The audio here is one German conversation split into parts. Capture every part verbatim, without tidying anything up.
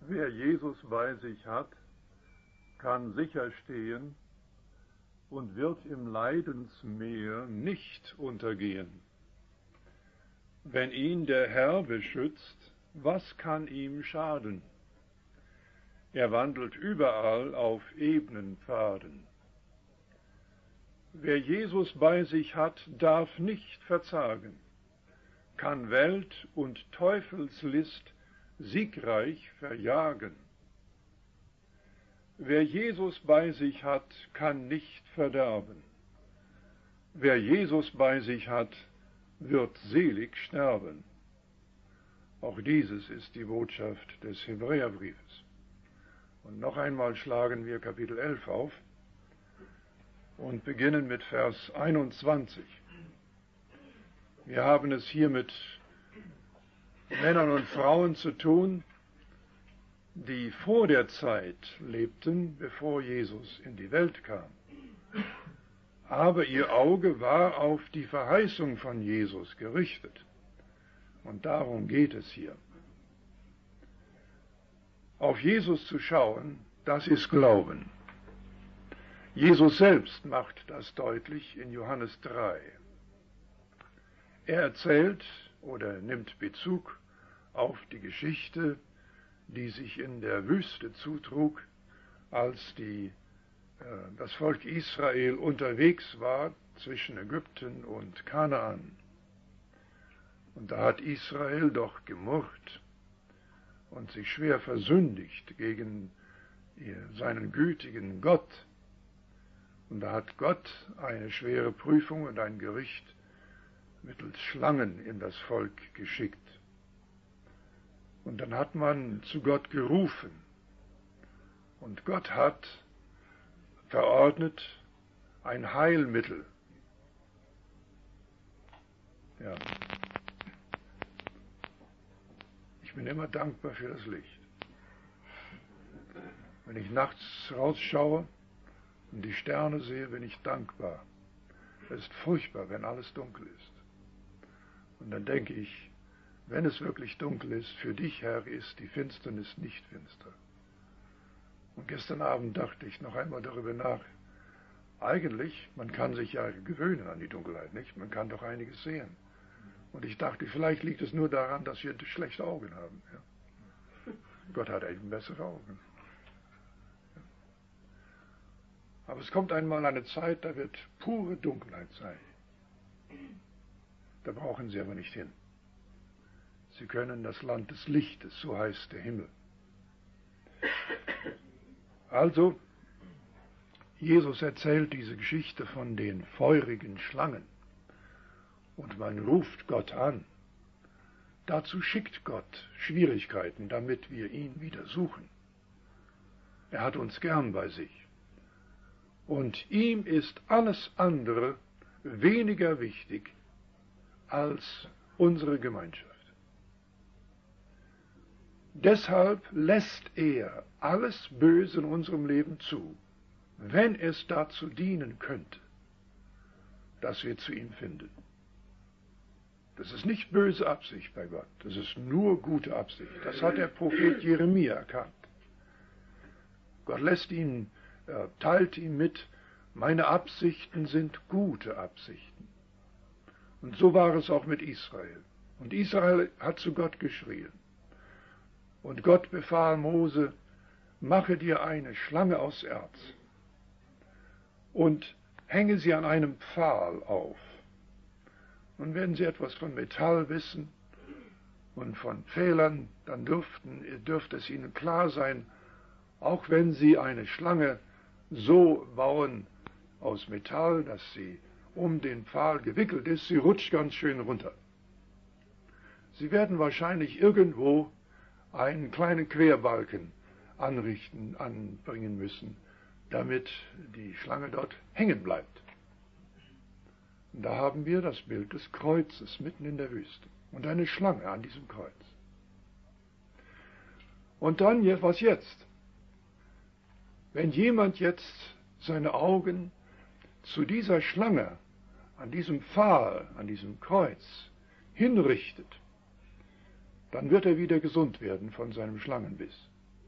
Wer Jesus bei sich hat, kann sicher stehen und wird im Leidensmeer nicht untergehen. Wenn ihn der Herr beschützt, was kann ihm schaden? Er wandelt überall auf ebenen Pfaden. Wer Jesus bei sich hat, darf nicht verzagen, kann Welt und Teufelslist siegreich verjagen. Wer Jesus bei sich hat, kann nicht verderben. Wer Jesus bei sich hat, wird selig sterben. Auch dieses ist die Botschaft des Hebräerbriefes. Und noch einmal schlagen wir Kapitel elf auf und beginnen mit Vers einundzwanzig. Wir haben es hier mit Männern und Frauen zu tun, die vor der Zeit lebten, bevor Jesus in die Welt kam. Aber ihr Auge war auf die Verheißung von Jesus gerichtet. Und darum geht es hier. Auf Jesus zu schauen, das ist Glauben. Jesus selbst macht das deutlich in Johannes drei. Er erzählt oder nimmt Bezug auf die Geschichte, die sich in der Wüste zutrug, als die, äh, das Volk Israel unterwegs war zwischen Ägypten und Kanaan. Und da hat Israel doch gemurrt und sich schwer versündigt gegen seinen gütigen Gott. Und da hat Gott eine schwere Prüfung und ein Gericht mittels Schlangen in das Volk geschickt. Und dann hat man zu Gott gerufen. Und Gott hat verordnet ein Heilmittel. Ja. Ich bin immer dankbar für das Licht. Wenn ich nachts rausschaue und die Sterne sehe, bin ich dankbar. Es ist furchtbar, wenn alles dunkel ist. Und dann denke ich, wenn es wirklich dunkel ist, für dich, Herr, ist die Finsternis nicht finster. Und gestern Abend dachte ich noch einmal darüber nach. Eigentlich, man kann sich ja gewöhnen an die Dunkelheit, nicht? Man kann doch einiges sehen. Und ich dachte, vielleicht liegt es nur daran, dass wir schlechte Augen haben. Ja? Gott hat eben bessere Augen. Ja. Aber es kommt einmal eine Zeit, da wird pure Dunkelheit sein. Da brauchen Sie aber nicht hin. Sie können das Land des Lichtes, so heißt der Himmel. Also, Jesus erzählt diese Geschichte von den feurigen Schlangen. Und man ruft Gott an. Dazu schickt Gott Schwierigkeiten, damit wir ihn wieder suchen. Er hat uns gern bei sich. Und ihm ist alles andere weniger wichtig als unsere Gemeinschaft. Deshalb lässt er alles Böse in unserem Leben zu, wenn es dazu dienen könnte, dass wir zu ihm finden. Das ist nicht böse Absicht bei Gott, das ist nur gute Absicht. Das hat der Prophet Jeremia erkannt. Gott lässt ihn, er teilt ihm mit, meine Absichten sind gute Absichten. Und so war es auch mit Israel. Und Israel hat zu Gott geschrien. Und Gott befahl Mose, mache dir eine Schlange aus Erz und hänge sie an einem Pfahl auf. Und wenn sie etwas von Metall wissen und von Pfählern, dann dürften, dürfte es ihnen klar sein, auch wenn sie eine Schlange so bauen aus Metall, dass sie um den Pfahl gewickelt ist, sie rutscht ganz schön runter. Sie werden wahrscheinlich irgendwo einen kleinen Querbalken anrichten, anbringen müssen, damit die Schlange dort hängen bleibt. Und da haben wir das Bild des Kreuzes mitten in der Wüste und eine Schlange an diesem Kreuz. Und dann, was jetzt? Wenn jemand jetzt seine Augen zu dieser Schlange, an diesem Pfahl, an diesem Kreuz hinrichtet, dann wird er wieder gesund werden von seinem Schlangenbiss.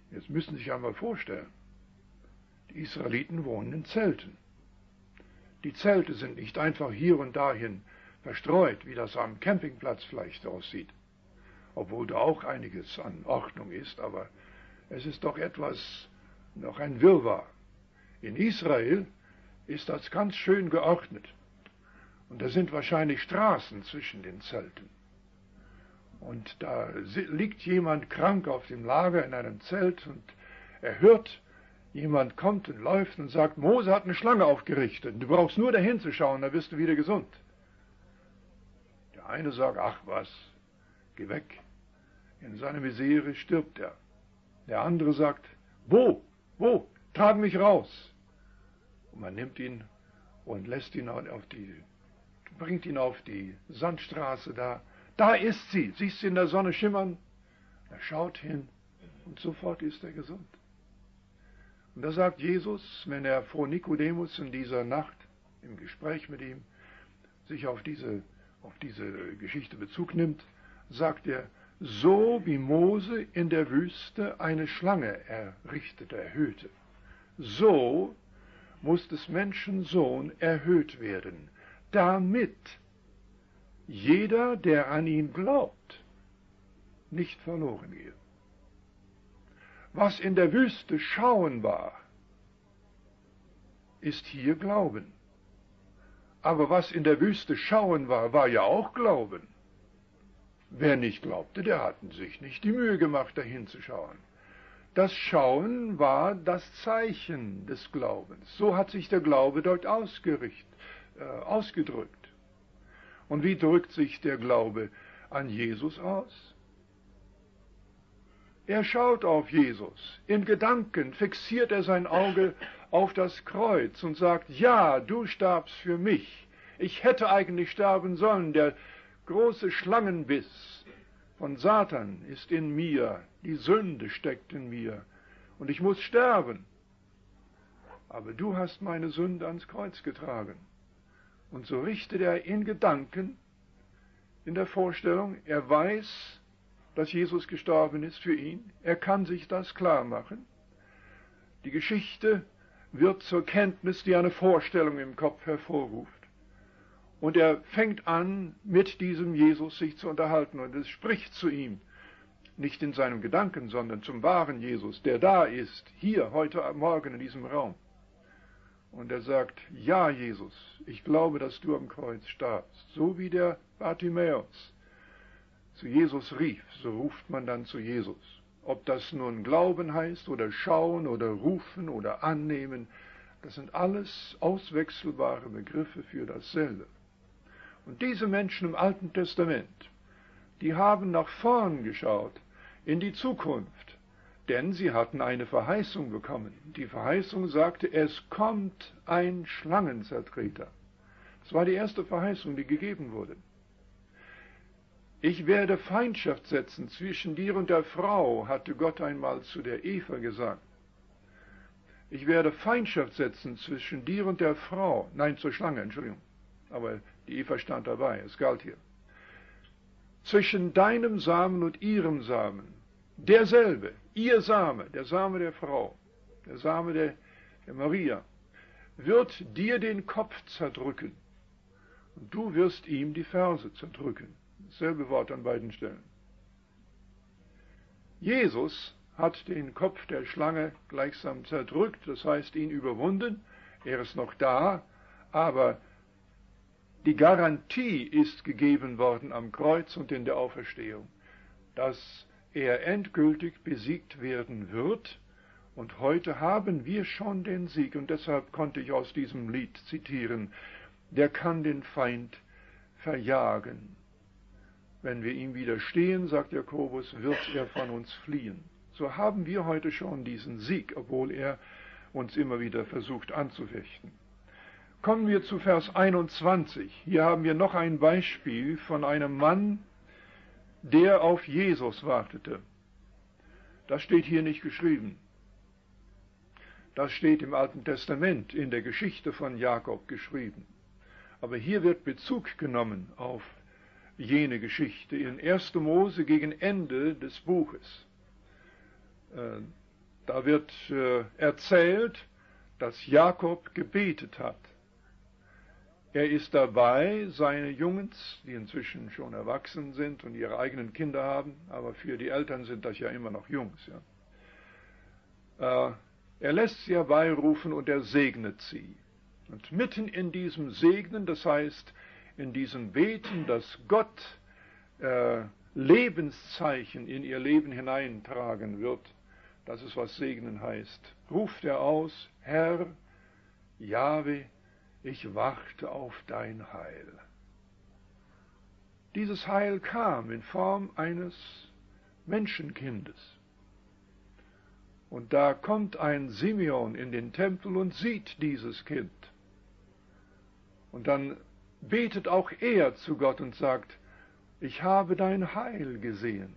Jetzt müssen Sie sich einmal vorstellen, die Israeliten wohnen in Zelten. Die Zelte sind nicht einfach hier und dahin verstreut, wie das am Campingplatz vielleicht aussieht, obwohl da auch einiges an Ordnung ist, aber es ist doch etwas, noch ein Wirrwarr. In Israel ist das ganz schön geordnet und da sind wahrscheinlich Straßen zwischen den Zelten. Und da liegt jemand krank auf dem Lager in einem Zelt und er hört, jemand kommt und läuft und sagt, Mose hat eine Schlange aufgerichtet. Du brauchst nur dahin zu schauen, dann wirst du wieder gesund. Der eine sagt, ach was, geh weg. In seiner Misere stirbt er. Der andere sagt, wo, wo, trag mich raus. Und man nimmt ihn und lässt ihn auf die, bringt ihn auf die Sandstraße da. Da ist sie, siehst du in der Sonne schimmern? Er schaut hin und sofort ist er gesund. Und da sagt Jesus, wenn er vor Nikodemus in dieser Nacht im Gespräch mit ihm sich auf diese, auf diese Geschichte Bezug nimmt, sagt er, so wie Mose in der Wüste eine Schlange errichtete, erhöhte, so muss des Menschen Sohn erhöht werden, damit jeder, der an ihn glaubt, nicht verloren geht. Was in der Wüste Schauen war, ist hier Glauben. Aber was in der Wüste Schauen war, war ja auch Glauben. Wer nicht glaubte, der hat sich nicht die Mühe gemacht, dahin zu schauen. Das Schauen war das Zeichen des Glaubens. So hat sich der Glaube dort ausgerichtet, äh, ausgedrückt. Und wie drückt sich der Glaube an Jesus aus? Er schaut auf Jesus. In Gedanken fixiert er sein Auge auf das Kreuz und sagt, ja, du starbst für mich. Ich hätte eigentlich sterben sollen. Der große Schlangenbiss von Satan ist in mir. Die Sünde steckt in mir. Und ich muss sterben. Aber du hast meine Sünde ans Kreuz getragen. Und so richtet er in Gedanken, in der Vorstellung, er weiß, dass Jesus gestorben ist für ihn. Er kann sich das klar machen. Die Geschichte wird zur Kenntnis, die eine Vorstellung im Kopf hervorruft. Und er fängt an, mit diesem Jesus sich zu unterhalten. Und es spricht zu ihm, nicht in seinem Gedanken, sondern zum wahren Jesus, der da ist, hier, heute Morgen in diesem Raum. Und er sagt, ja, Jesus, ich glaube, dass du am Kreuz starbst. So wie der Bartimäus zu Jesus rief, so ruft man dann zu Jesus. Ob das nun Glauben heißt oder Schauen oder Rufen oder Annehmen, das sind alles auswechselbare Begriffe für dasselbe. Und diese Menschen im Alten Testament, die haben nach vorn geschaut, in die Zukunft, denn sie hatten eine Verheißung bekommen. Die Verheißung sagte, es kommt ein Schlangenzertreter. Das war die erste Verheißung, die gegeben wurde. Ich werde Feindschaft setzen zwischen dir und der Frau, hatte Gott einmal zu der Eva gesagt. Ich werde Feindschaft setzen zwischen dir und der Frau, nein, zur Schlange, Entschuldigung, aber die Eva stand dabei, es galt hier. Zwischen deinem Samen und ihrem Samen, derselbe, ihr Same, der Same der Frau, der Same der, der Maria, wird dir den Kopf zerdrücken und du wirst ihm die Ferse zerdrücken. Dasselbe Wort an beiden Stellen. Jesus hat den Kopf der Schlange gleichsam zerdrückt, das heißt ihn überwunden, er ist noch da, aber die Garantie ist gegeben worden am Kreuz und in der Auferstehung, dass er endgültig besiegt werden wird. Und heute haben wir schon den Sieg. Und deshalb konnte ich aus diesem Lied zitieren, der kann den Feind verjagen. Wenn wir ihm widerstehen, sagt Jakobus, wird er von uns fliehen. So haben wir heute schon diesen Sieg, obwohl er uns immer wieder versucht anzufechten. Kommen wir zu Vers einundzwanzig. Hier haben wir noch ein Beispiel von einem Mann, der auf Jesus wartete. Das steht hier nicht geschrieben. Das steht im Alten Testament, in der Geschichte von Jakob geschrieben. Aber hier wird Bezug genommen auf jene Geschichte in erster Mose gegen Ende des Buches. Da wird äh, erzählt, dass Jakob gebetet hat. Er ist dabei, seine Jungs, die inzwischen schon erwachsen sind und ihre eigenen Kinder haben, aber für die Eltern sind das ja immer noch Jungs, ja. Äh, er lässt sie herbeirufen und er segnet sie. Und mitten in diesem Segnen, das heißt in diesem Beten, dass Gott äh, Lebenszeichen in ihr Leben hineintragen wird, das ist, was Segnen heißt, ruft er aus: Herr, Jahwe, ich warte auf dein Heil. Dieses Heil kam in Form eines Menschenkindes. Und da kommt ein Simeon in den Tempel und sieht dieses Kind. Und dann betet auch er zu Gott und sagt: Ich habe dein Heil gesehen.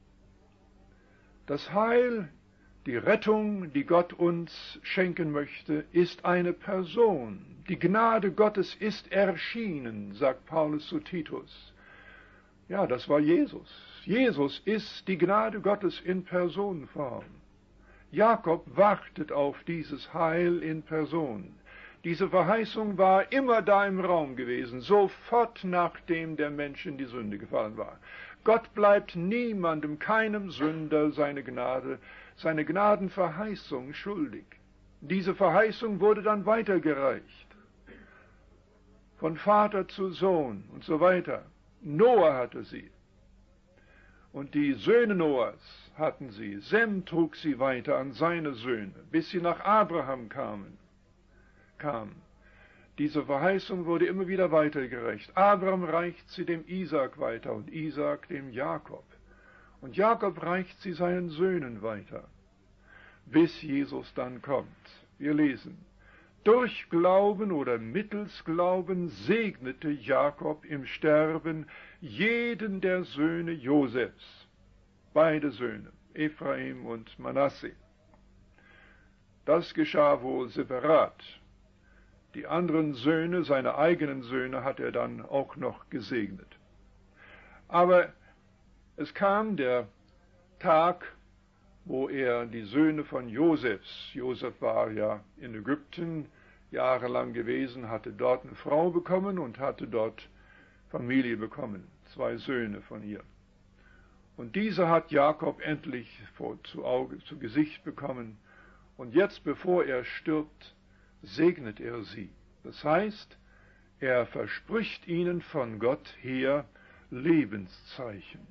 Das Heil, die Rettung, die Gott uns schenken möchte, ist eine Person. Die Gnade Gottes ist erschienen, sagt Paulus zu Titus. Ja, das war Jesus. Jesus ist die Gnade Gottes in Personenform. Jakob wartet auf dieses Heil in Person. Diese Verheißung war immer da im Raum gewesen, sofort nachdem der Mensch in die Sünde gefallen war. Gott bleibt niemandem, keinem Sünder seine Gnade, seine Gnadenverheißung schuldig. Diese Verheißung wurde dann weitergereicht, von Vater zu Sohn und so weiter. Noah hatte sie und die Söhne Noahs hatten sie. Sem trug sie weiter an seine Söhne, bis sie nach Abraham kamen. kam. Diese Verheißung wurde immer wieder weitergereicht. Abraham reicht sie dem Isaak weiter und Isaak dem Jakob. Und Jakob reicht sie seinen Söhnen weiter, bis Jesus dann kommt. Wir lesen: Durch Glauben oder mittels Glauben segnete Jakob im Sterben jeden der Söhne Josefs, beide Söhne, Ephraim und Manasse. Das geschah wohl separat. Die anderen Söhne, seine eigenen Söhne, hat er dann auch noch gesegnet. Aber es kam der Tag, wo er die Söhne von Josefs, Josef war ja in Ägypten jahrelang gewesen, hatte dort eine Frau bekommen und hatte dort Familie bekommen, zwei Söhne von ihr. Und diese hat Jakob endlich vor, zu Auge, zu Gesicht bekommen. Und jetzt, bevor er stirbt, segnet er sie. Das heißt, er verspricht ihnen von Gott her Lebenszeichen.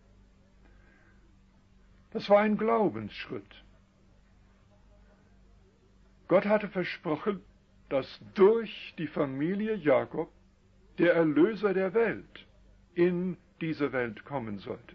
Das war ein Glaubensschritt. Gott hatte versprochen, dass durch die Familie Jakob der Erlöser der Welt in diese Welt kommen sollte.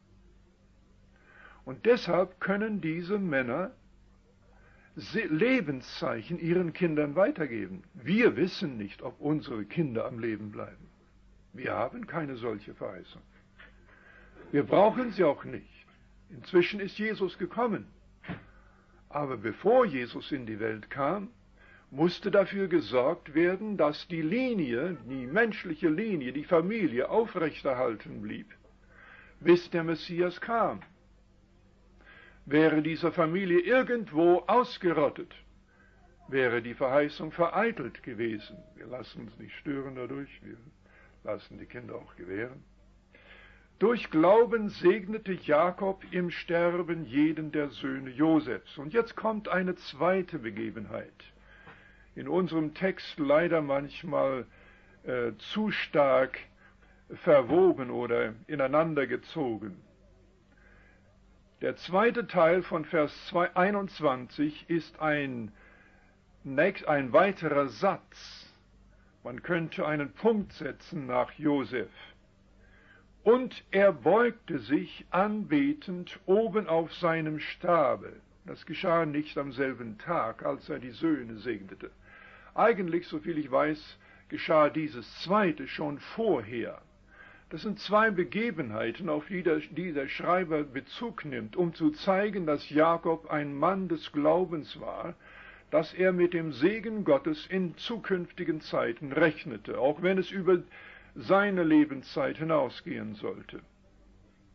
Und deshalb können diese Männer Lebenszeichen ihren Kindern weitergeben. Wir wissen nicht, ob unsere Kinder am Leben bleiben. Wir haben keine solche Verheißung. Wir brauchen sie auch nicht. Inzwischen ist Jesus gekommen. Aber bevor Jesus in die Welt kam, musste dafür gesorgt werden, dass die Linie, die menschliche Linie, die Familie aufrechterhalten blieb, bis der Messias kam. Wäre diese Familie irgendwo ausgerottet, wäre die Verheißung vereitelt gewesen. Wir lassen uns nicht stören dadurch, wir lassen die Kinder auch gewähren. Durch Glauben segnete Jakob im Sterben jeden der Söhne Josefs. Und jetzt kommt eine zweite Begebenheit. In unserem Text leider manchmal äh, zu stark verwoben oder ineinandergezogen. Der zweite Teil von Vers einundzwanzig ist ein, ein weiterer Satz. Man könnte einen Punkt setzen nach Josef. Und er beugte sich anbetend oben auf seinem Stabe. Das geschah nicht am selben Tag, als er die Söhne segnete. Eigentlich, soviel ich weiß, geschah dieses zweite schon vorher. Das sind zwei Begebenheiten, auf die der, die der Schreiber Bezug nimmt, um zu zeigen, dass Jakob ein Mann des Glaubens war, dass er mit dem Segen Gottes in zukünftigen Zeiten rechnete, auch wenn es über seine Lebenszeit hinausgehen sollte.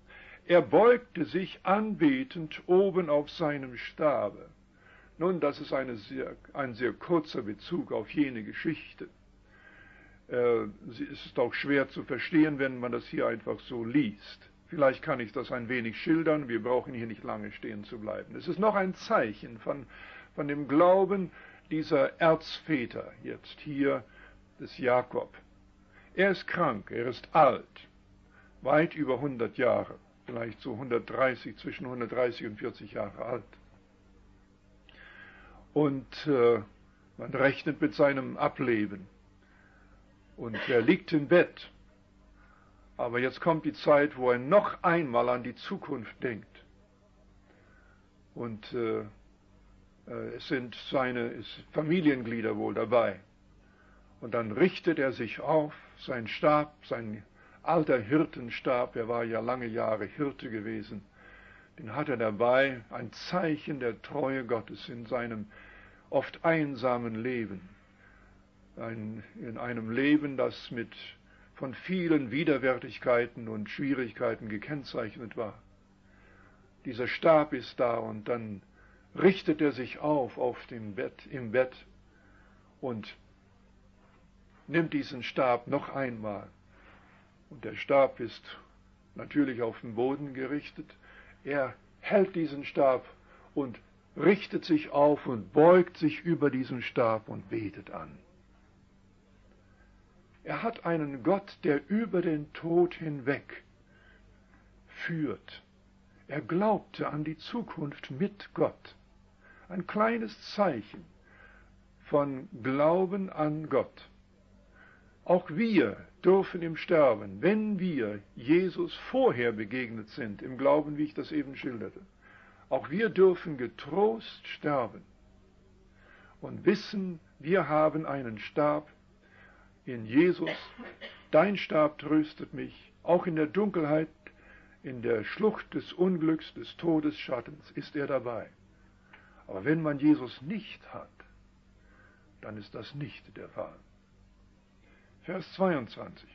Er beugte sich anbetend oben auf seinem Stabe. Nun, das ist eine sehr, ein sehr kurzer Bezug auf jene Geschichte. Äh, es ist auch schwer zu verstehen, wenn man das hier einfach so liest. Vielleicht kann ich das ein wenig schildern, wir brauchen hier nicht lange stehen zu bleiben. Es ist noch ein Zeichen von, von dem Glauben dieser Erzväter, jetzt hier des Jakob. Er ist krank, er ist alt, weit über hundert Jahre, vielleicht so hundertdreißig, zwischen hundertdreißig und vierzig Jahre alt. Und äh, man rechnet mit seinem Ableben. Und er liegt im Bett. Aber jetzt kommt die Zeit, wo er noch einmal an die Zukunft denkt. Und äh, es sind seine Familienglieder wohl dabei. Und dann richtet er sich auf, sein Stab, sein alter Hirtenstab, er war ja lange Jahre Hirte gewesen, den hat er dabei, ein Zeichen der Treue Gottes in seinem oft einsamen Leben. Ein, in einem Leben, das mit von vielen Widerwärtigkeiten und Schwierigkeiten gekennzeichnet war. Dieser Stab ist da und dann richtet er sich auf, auf dem Bett, im Bett und nimmt diesen Stab noch einmal. Und der Stab ist natürlich auf den Boden gerichtet. Er hält diesen Stab und richtet sich auf und beugt sich über diesen Stab und betet an. Er hat einen Gott, der über den Tod hinweg führt. Er glaubte an die Zukunft mit Gott. Ein kleines Zeichen von Glauben an Gott. Auch wir dürfen im Sterben, wenn wir Jesus vorher begegnet sind, im Glauben, wie ich das eben schilderte, auch wir dürfen getrost sterben und wissen, wir haben einen Stab in Jesus. Dein Stab tröstet mich, auch in der Dunkelheit, in der Schlucht des Unglücks, des Todesschattens ist er dabei. Aber wenn man Jesus nicht hat, dann ist das nicht der Fall. Vers zweiundzwanzig.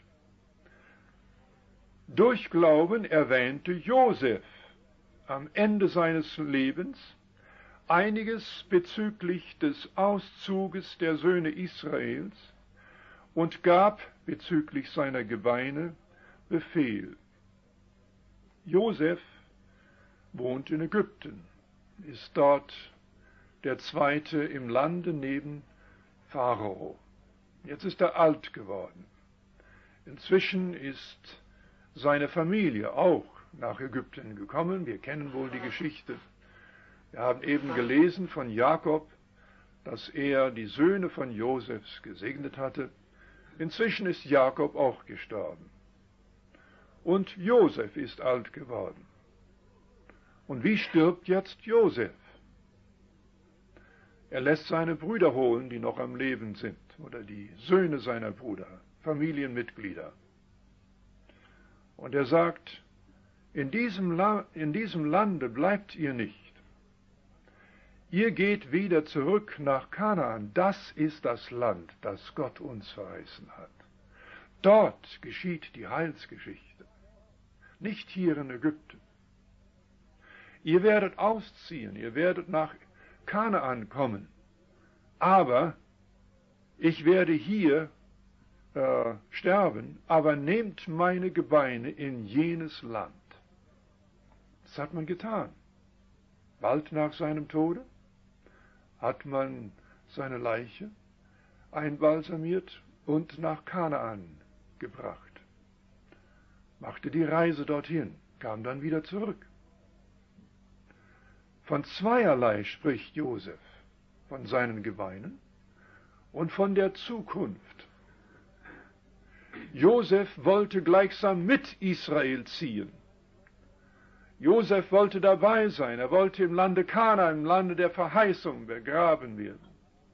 Durch Glauben erwähnte Josef am Ende seines Lebens einiges bezüglich des Auszuges der Söhne Israels und gab bezüglich seiner Gebeine Befehl. Josef wohnt in Ägypten, ist dort der Zweite im Lande neben Pharao. Jetzt ist er alt geworden. Inzwischen ist seine Familie auch nach Ägypten gekommen. Wir kennen wohl die Geschichte. Wir haben eben gelesen von Jakob, dass er die Söhne von Josefs gesegnet hatte. Inzwischen ist Jakob auch gestorben. Und Josef ist alt geworden. Und wie stirbt jetzt Josef? Er lässt seine Brüder holen, die noch am Leben sind, oder die Söhne seiner Brüder, Familienmitglieder. Und er sagt, in diesem, La- in diesem Lande bleibt ihr nicht. Ihr geht wieder zurück nach Kanaan. Das ist das Land, das Gott uns verheißen hat. Dort geschieht die Heilsgeschichte, nicht hier in Ägypten. Ihr werdet ausziehen, ihr werdet nach Kanaan kommen, aber ich werde hier äh, sterben, aber nehmt meine Gebeine in jenes Land. Das hat man getan. Bald nach seinem Tode hat man seine Leiche einbalsamiert und nach Kanaan gebracht, machte die Reise dorthin, kam dann wieder zurück. Von zweierlei spricht Josef, von seinen Gebeinen und von der Zukunft. Josef wollte gleichsam mit Israel ziehen. Josef wollte dabei sein, er wollte im Lande Kana, im Lande der Verheißung begraben werden.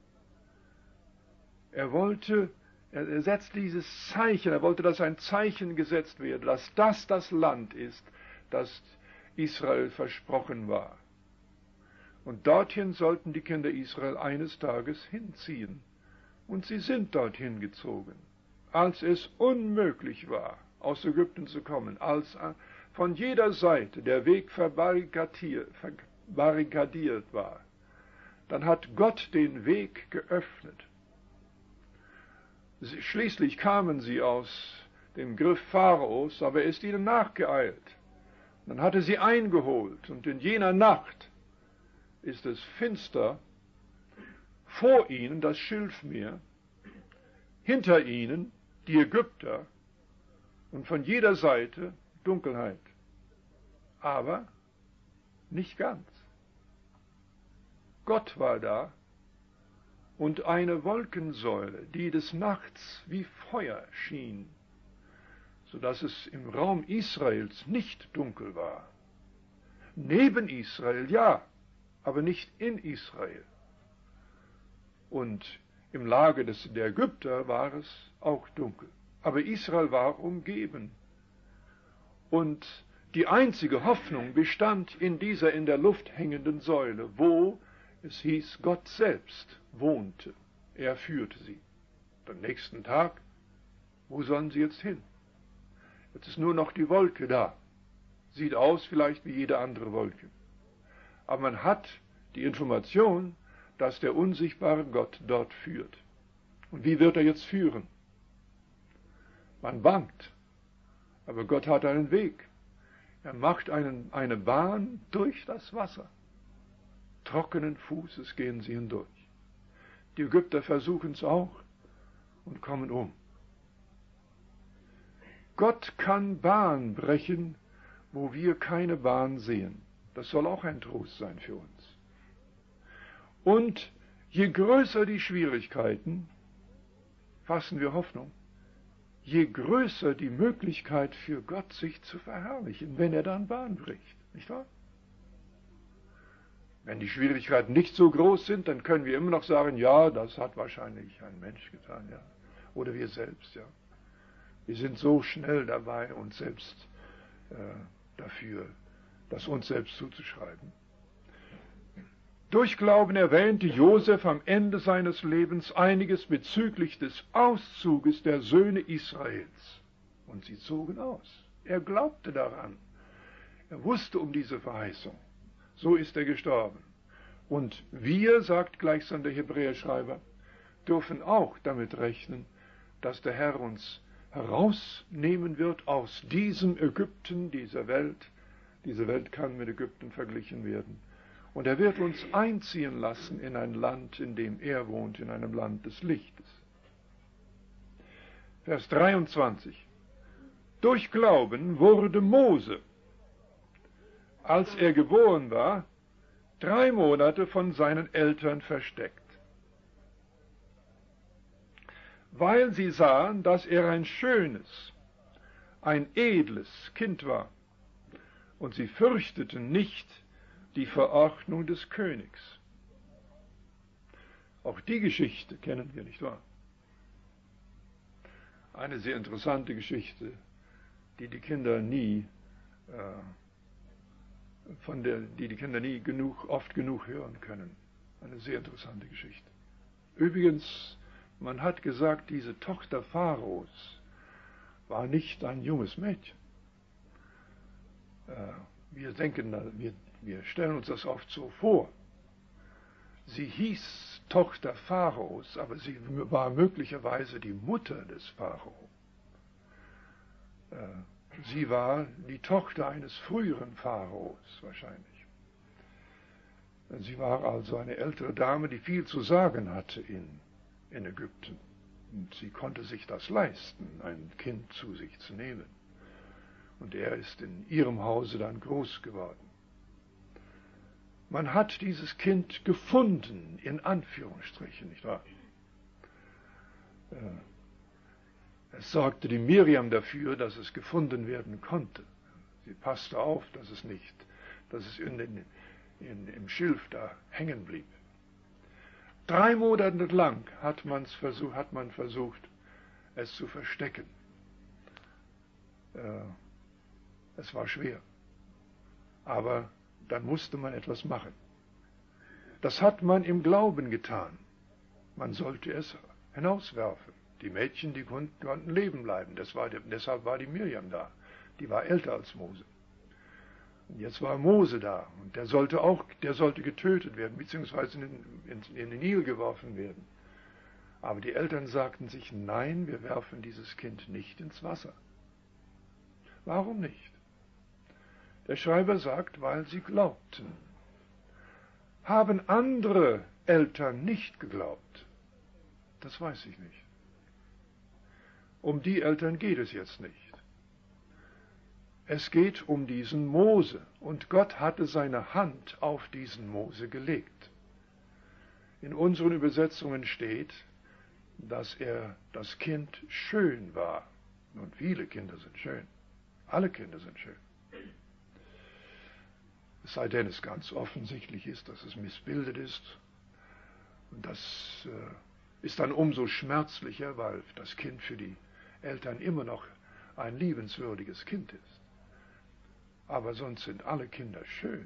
Er wollte, er setzt dieses Zeichen, er wollte, dass ein Zeichen gesetzt werde, dass das das Land ist, das Israel versprochen war. Und dorthin sollten die Kinder Israel eines Tages hinziehen. Und sie sind dorthin gezogen, als es unmöglich war, aus Ägypten zu kommen, als von jeder Seite der Weg verbarrikadiert, verbarrikadiert war, dann hat Gott den Weg geöffnet. Sie, schließlich kamen sie aus dem Griff Pharaos, aber er ist ihnen nachgeeilt. Dann hat er sie eingeholt, und in jener Nacht ist es finster, vor ihnen das Schilfmeer, hinter ihnen die Ägypter und von jeder Seite Dunkelheit. Aber nicht ganz. Gott war da und eine Wolkensäule, die des Nachts wie Feuer schien, so dass es im Raum Israels nicht dunkel war. Neben Israel ja, aber nicht in Israel. Und im Lager des, der Ägypter war es auch dunkel. Aber Israel war umgeben. Und die einzige Hoffnung bestand in dieser in der Luft hängenden Säule, wo es hieß, Gott selbst wohnte. Er führte sie. Am nächsten Tag, wo sollen sie jetzt hin? Jetzt ist nur noch die Wolke da. Sieht aus vielleicht wie jede andere Wolke. Aber man hat die Information, dass der unsichtbare Gott dort führt. Und wie wird er jetzt führen? Man bangt, aber Gott hat einen Weg. Er macht einen, eine Bahn durch das Wasser. Trockenen Fußes gehen sie hindurch. Die Ägypter versuchen es auch und kommen um. Gott kann Bahn brechen, wo wir keine Bahn sehen. Das soll auch ein Trost sein für uns. Und je größer die Schwierigkeiten, fassen wir Hoffnung, je größer die Möglichkeit für Gott, sich zu verherrlichen, wenn er dann Bahn bricht, nicht wahr? Wenn die Schwierigkeiten nicht so groß sind, dann können wir immer noch sagen, ja, das hat wahrscheinlich ein Mensch getan, ja, oder wir selbst, ja. Wir sind so schnell dabei, uns selbst äh, dafür, das uns selbst zuzuschreiben. Durch Glauben erwähnte Josef am Ende seines Lebens einiges bezüglich des Auszuges der Söhne Israels. Und sie zogen aus. Er glaubte daran. Er wusste um diese Verheißung. So ist er gestorben. Und wir, sagt gleichsam der Hebräerschreiber, dürfen auch damit rechnen, dass der Herr uns herausnehmen wird aus diesem Ägypten, dieser Welt. Diese Welt kann mit Ägypten verglichen werden. Und er wird uns einziehen lassen in ein Land, in dem er wohnt, in einem Land des Lichtes. Vers dreiundzwanzig. Durch Glauben wurde Mose, als er geboren war, drei Monate von seinen Eltern versteckt, weil sie sahen, dass er ein schönes, ein edles Kind war, und sie fürchteten nicht die Verordnung des Königs. Auch die Geschichte kennen wir, nicht wahr? Eine sehr interessante Geschichte, die die Kinder nie, äh, von der, die die Kinder nie genug, oft genug hören können. Eine sehr interessante Geschichte. Übrigens, man hat gesagt, diese Tochter Pharaos war nicht ein junges Mädchen. Äh, wir denken, wir Wir stellen uns das oft so vor. Sie hieß Tochter Pharaos, aber sie war möglicherweise die Mutter des Pharao. Sie war die Tochter eines früheren Pharaos wahrscheinlich. Sie war also eine ältere Dame, die viel zu sagen hatte in, in Ägypten. Und sie konnte sich das leisten, ein Kind zu sich zu nehmen. Und er ist in ihrem Hause dann groß geworden. Man hat dieses Kind gefunden, in Anführungsstrichen, nicht wahr? Es sorgte die Miriam dafür, dass es gefunden werden konnte. Sie passte auf, dass es nicht, dass es in den, in, im Schilf da hängen blieb. Drei Monate lang hat, man's versuch, hat man versucht, es zu verstecken. Es war schwer. Aber dann musste man etwas machen. Das hat man im Glauben getan. Man sollte es hinauswerfen. Die Mädchen, die konnten, konnten leben bleiben. Das war, deshalb war die Miriam da. Die war älter als Mose. Jetzt war Mose da und der sollte auch, der sollte getötet werden, beziehungsweise in, in, in den Nil geworfen werden. Aber die Eltern sagten sich, nein, wir werfen dieses Kind nicht ins Wasser. Warum nicht? Der Schreiber sagt, weil sie glaubten. Haben andere Eltern nicht geglaubt? Das weiß ich nicht. Um die Eltern geht es jetzt nicht. Es geht um diesen Mose, und Gott hatte seine Hand auf diesen Mose gelegt. In unseren Übersetzungen steht, dass er das Kind schön war. Und viele Kinder sind schön. Alle Kinder sind schön. Es sei denn, es ganz offensichtlich ist, dass es missbildet ist. Und das äh, ist dann umso schmerzlicher, weil das Kind für die Eltern immer noch ein liebenswürdiges Kind ist. Aber sonst sind alle Kinder schön.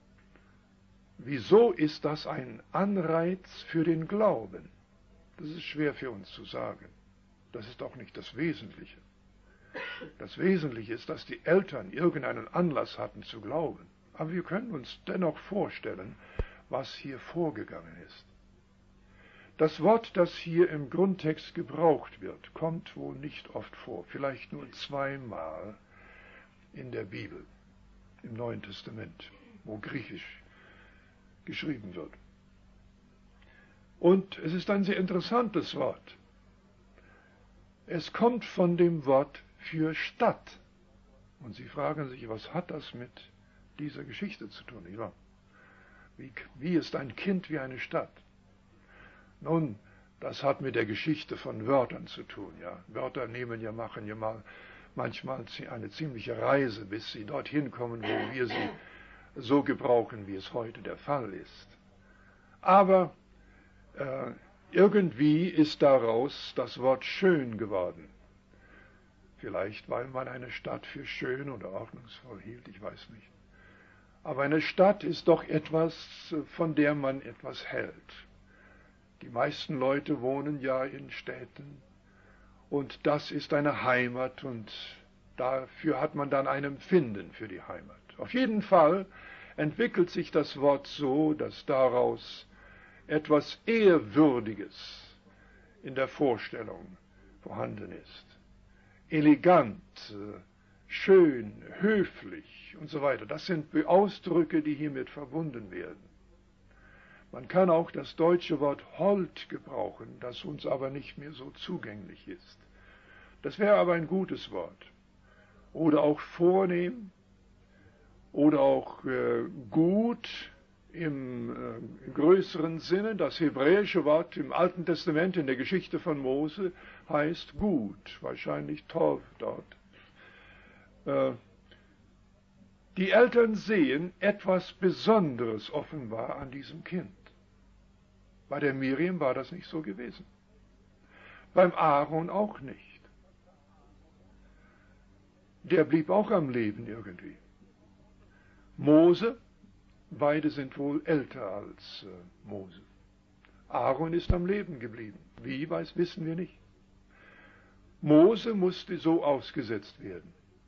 Wieso ist das ein Anreiz für den Glauben? Das ist schwer für uns zu sagen. Das ist auch nicht das Wesentliche. Das Wesentliche ist, dass die Eltern irgendeinen Anlass hatten zu glauben. Aber wir können uns dennoch vorstellen, was hier vorgegangen ist. Das Wort, das hier im Grundtext gebraucht wird, kommt wohl nicht oft vor, vielleicht nur zweimal in der Bibel, im Neuen Testament, wo Griechisch geschrieben wird. Und es ist ein sehr interessantes Wort. Es kommt von dem Wort für Stadt. Und Sie fragen sich, was hat das mit dieser Geschichte zu tun? Nicht wahr? Wie, wie ist ein Kind wie eine Stadt? Nun, das hat mit der Geschichte von Wörtern zu tun. Ja? Wörter nehmen ja, machen ja mal manchmal eine ziemliche Reise, bis sie dorthin kommen, wo wir sie so gebrauchen, wie es heute der Fall ist. Aber äh, irgendwie ist daraus das Wort schön geworden. Vielleicht, weil man eine Stadt für schön oder ordnungsvoll hielt, ich weiß nicht. Aber eine Stadt ist doch etwas, von der man etwas hält. Die meisten Leute wohnen ja in Städten und das ist eine Heimat und dafür hat man dann ein Empfinden für die Heimat. Auf jeden Fall entwickelt sich das Wort so, dass daraus etwas Ehrwürdiges in der Vorstellung vorhanden ist. Elegant, schön, höflich und so weiter. Das sind Ausdrücke, die hiermit verbunden werden. Man kann auch das deutsche Wort hold gebrauchen, das uns aber nicht mehr so zugänglich ist. Das wäre aber ein gutes Wort. Oder auch vornehm, oder auch äh, gut im, äh, im größeren Sinne. Das hebräische Wort im Alten Testament in der Geschichte von Mose heißt gut, wahrscheinlich tov dort. Äh, die Eltern sehen etwas Besonderes offenbar an diesem Kind. Bei der Miriam war das nicht so gewesen. Beim Aaron auch nicht. Der blieb auch am Leben irgendwie. Mose, beide sind wohl älter als äh, Mose. Aaron ist am Leben geblieben. Wie, weiß, wissen wir nicht. Mose musste so ausgesetzt werden.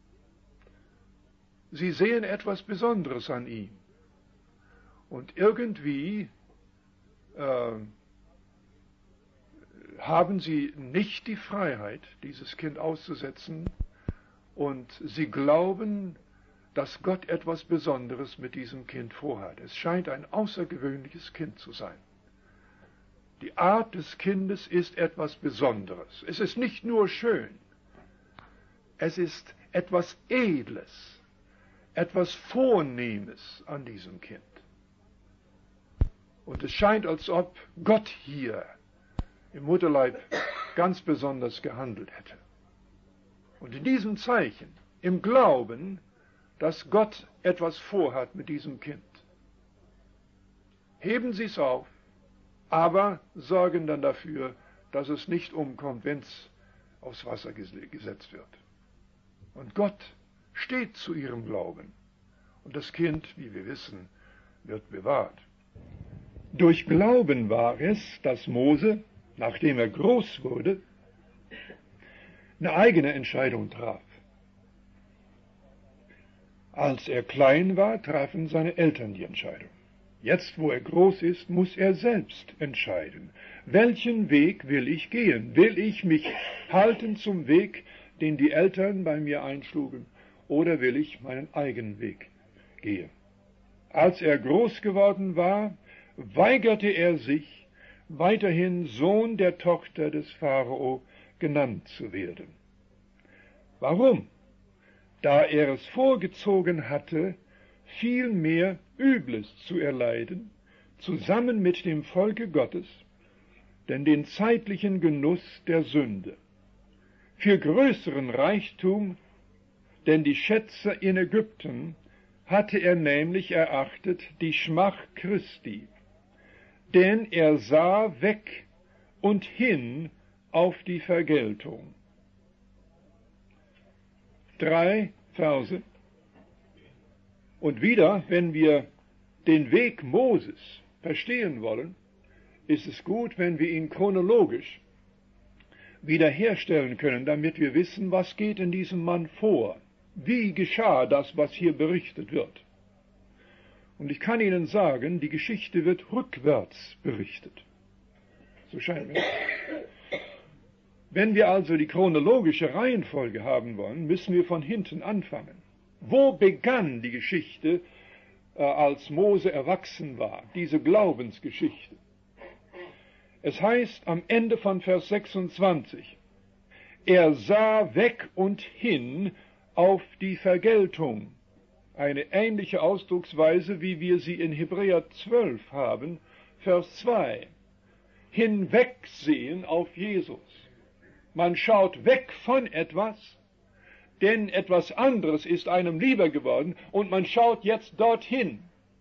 Sie sehen etwas Besonderes an ihm. Und irgendwie äh, haben sie nicht die Freiheit, dieses Kind auszusetzen, und sie glauben, dass Gott etwas Besonderes mit diesem Kind vorhat. Es scheint ein außergewöhnliches Kind zu sein. Die Art des Kindes ist etwas Besonderes. Es ist nicht nur schön, es ist etwas Edles, etwas Vornehmes an diesem Kind. Und es scheint, als ob Gott hier im Mutterleib ganz besonders gehandelt hätte. Und in diesem Zeichen, im Glauben, dass Gott etwas vorhat mit diesem Kind, heben Sie es auf, aber sorgen dann dafür, dass es nicht umkommt, wenn es aufs Wasser gesetzt wird. Und Gott steht zu ihrem Glauben. Und das Kind, wie wir wissen, wird bewahrt. Durch Glauben war es, dass Mose, nachdem er groß wurde, eine eigene Entscheidung traf. Als er klein war, trafen seine Eltern die Entscheidung. Jetzt, wo er groß ist, muss er selbst entscheiden. Welchen Weg will ich gehen? Will ich mich halten zum Weg, den die Eltern bei mir einschlugen, oder will ich meinen eigenen Weg gehen? Als er groß geworden war, weigerte er sich, weiterhin Sohn der Tochter des Pharao genannt zu werden. Warum? Da er es vorgezogen hatte, viel mehr Übles zu erleiden, zusammen mit dem Volke Gottes, denn den zeitlichen Genuss der Sünde. Für größeren Reichtum, denn die Schätze in Ägypten hatte er nämlich erachtet die Schmach Christi, denn er sah weg und hin auf die Vergeltung. Drei Verse. Und wieder, wenn wir den Weg Moses verstehen wollen, ist es gut, wenn wir ihn chronologisch wiederherstellen können, damit wir wissen, was geht in diesem Mann vor. Wie geschah das, was hier berichtet wird? Und ich kann Ihnen sagen, die Geschichte wird rückwärts berichtet. So scheint mir. Wenn wir also die chronologische Reihenfolge haben wollen, müssen wir von hinten anfangen. Wo begann die Geschichte, äh, als Mose erwachsen war, diese Glaubensgeschichte? Es heißt am Ende von Vers sechsundzwanzig, er sah weg und hin auf die Vergeltung. Eine ähnliche Ausdrucksweise, wie wir sie in Hebräer zwölf haben, Vers zwei. Hinwegsehen auf Jesus. Man schaut weg von etwas, denn etwas anderes ist einem lieber geworden, und man schaut jetzt dorthin.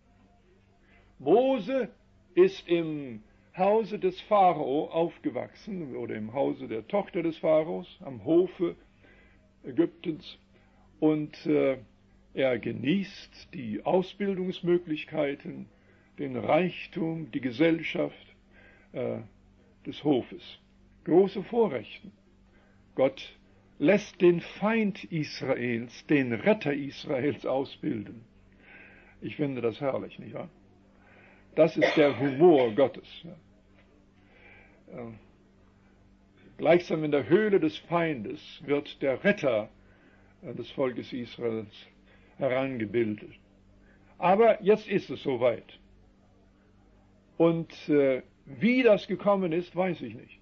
Mose ist im Hause des Pharao aufgewachsen, oder im Hause der Tochter des Pharaos, am Hofe Ägyptens, und äh, er genießt die Ausbildungsmöglichkeiten, den Reichtum, die Gesellschaft äh, des Hofes. Große Vorrechte. Gott lässt den Feind Israels, den Retter Israels ausbilden. Ich finde das herrlich, nicht wahr? Das ist der Humor Gottes. Ja. Äh, gleichsam in der Höhle des Feindes wird der Retter äh, des Volkes Israels herangebildet. Aber jetzt ist es soweit. Und äh, wie das gekommen ist, weiß ich nicht.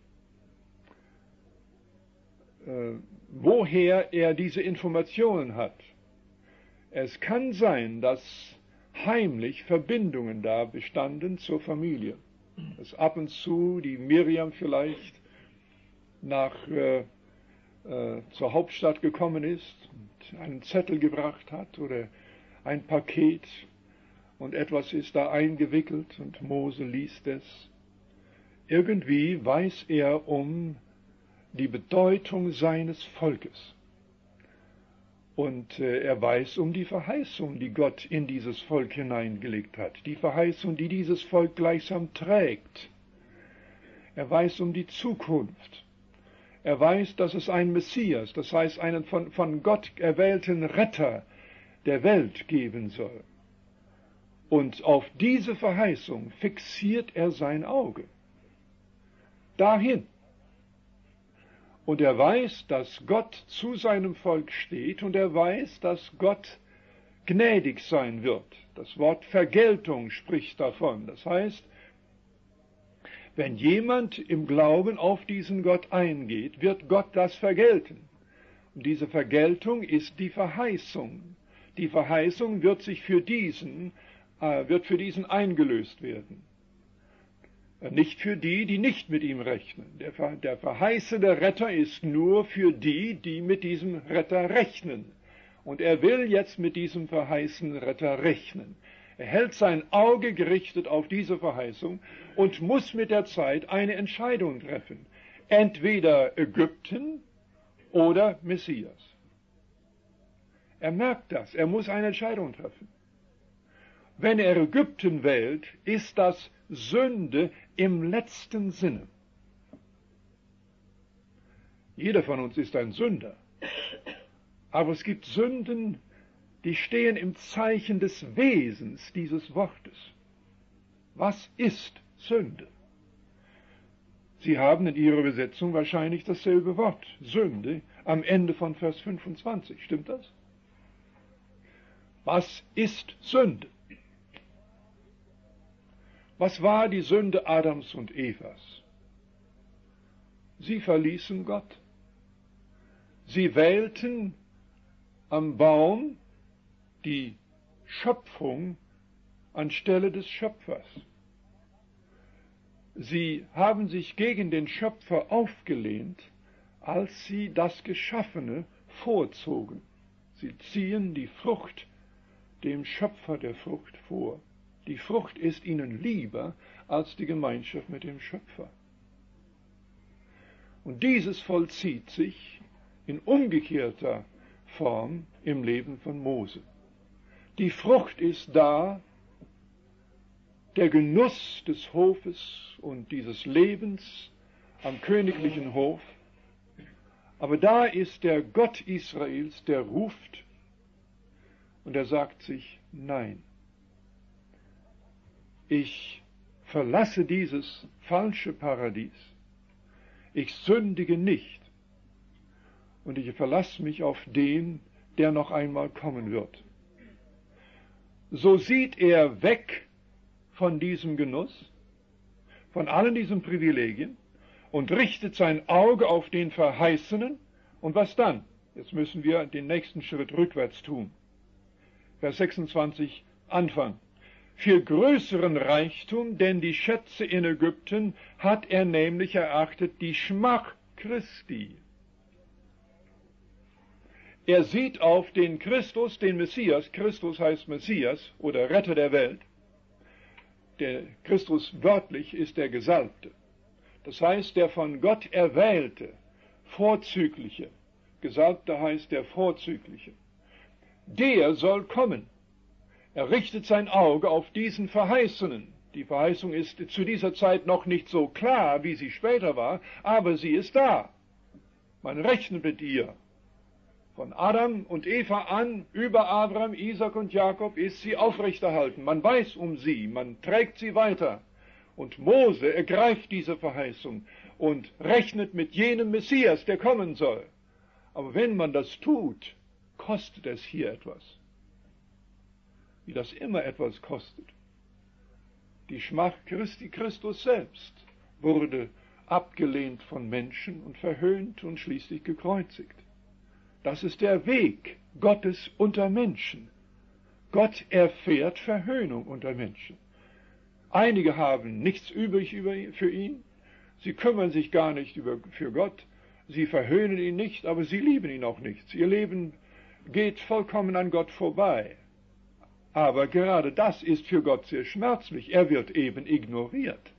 Äh, woher er diese Informationen hat. Es kann sein, dass heimlich Verbindungen da bestanden zur Familie. Dass ab und zu die Miriam vielleicht nach äh, äh, zur Hauptstadt gekommen ist und einen Zettel gebracht hat oder ein Paket und etwas ist da eingewickelt und Mose liest es. Irgendwie weiß er um die Bedeutung seines Volkes. Und äh, er weiß um die Verheißung, die Gott in dieses Volk hineingelegt hat. Die Verheißung, die dieses Volk gleichsam trägt. Er weiß um die Zukunft. Er weiß, dass es einen Messias, das heißt einen von, von Gott erwählten Retter der Welt geben soll. Und auf diese Verheißung fixiert er sein Auge. Dahin. Und er weiß, dass Gott zu seinem Volk steht und er weiß, dass Gott gnädig sein wird. Das Wort Vergeltung spricht davon. Das heißt, wenn jemand im Glauben auf diesen Gott eingeht, wird Gott das vergelten. Und diese Vergeltung ist die Verheißung. Die Verheißung wird sich für diesen, äh, wird für diesen eingelöst werden. Nicht für die, die nicht mit ihm rechnen. Der, der verheißene Retter ist nur für die, die mit diesem Retter rechnen. Und er will jetzt mit diesem verheißenen Retter rechnen. Er hält sein Auge gerichtet auf diese Verheißung und muss mit der Zeit eine Entscheidung treffen. Entweder Ägypten oder Messias. Er merkt das, er muss eine Entscheidung treffen. Wenn er Ägypten wählt, ist das Sünde im letzten Sinne. Jeder von uns ist ein Sünder. Aber es gibt Sünden, die stehen im Zeichen des Wesens dieses Wortes. Was ist Sünde? Sie haben in Ihrer Übersetzung wahrscheinlich dasselbe Wort, Sünde, am Ende von Vers fünfundzwanzig. Stimmt das? Was ist Sünde? Was war die Sünde Adams und Evas? Sie verließen Gott. Sie wählten am Baum die Schöpfung anstelle des Schöpfers. Sie haben sich gegen den Schöpfer aufgelehnt, als sie das Geschaffene vorzogen. Sie ziehen die Frucht dem Schöpfer der Frucht vor. Die Frucht ist ihnen lieber als die Gemeinschaft mit dem Schöpfer. Und dieses vollzieht sich in umgekehrter Form im Leben von Mose. Die Frucht ist da, der Genuss des Hofes und dieses Lebens am königlichen Hof, aber da ist der Gott Israels, der ruft und er sagt sich, nein, ich verlasse dieses falsche Paradies, ich sündige nicht und ich verlasse mich auf den, der noch einmal kommen wird. So sieht er weg von diesem Genuss, von allen diesen Privilegien und richtet sein Auge auf den Verheißenen. Und was dann? Jetzt müssen wir den nächsten Schritt rückwärts tun. Vers sechsundzwanzig, Anfang. Viel größeren Reichtum, denn die Schätze in Ägypten hat er nämlich erachtet, die Schmach Christi. Er sieht auf den Christus, den Messias, Christus heißt Messias oder Retter der Welt. Der Christus wörtlich ist der Gesalbte. Das heißt, der von Gott erwählte, vorzügliche. Gesalbte heißt der vorzügliche. Der soll kommen. Er richtet sein Auge auf diesen Verheißenen. Die Verheißung ist zu dieser Zeit noch nicht so klar, wie sie später war, aber sie ist da. Man rechnet mit ihr. Von Adam und Eva an, über Abraham, Isaac und Jakob ist sie aufrechterhalten. Man weiß um sie, man trägt sie weiter. Und Mose ergreift diese Verheißung und rechnet mit jenem Messias, der kommen soll. Aber wenn man das tut, kostet es hier etwas. Wie das immer etwas kostet. Die Schmach Christi, Christus selbst, wurde abgelehnt von Menschen und verhöhnt und schließlich gekreuzigt. Das ist der Weg Gottes unter Menschen. Gott erfährt Verhöhnung unter Menschen. Einige haben nichts übrig für ihn, sie kümmern sich gar nicht über, für Gott, sie verhöhnen ihn nicht, aber sie lieben ihn auch nicht. Ihr Leben geht vollkommen an Gott vorbei. Aber gerade das ist für Gott sehr schmerzlich. Er wird eben ignoriert.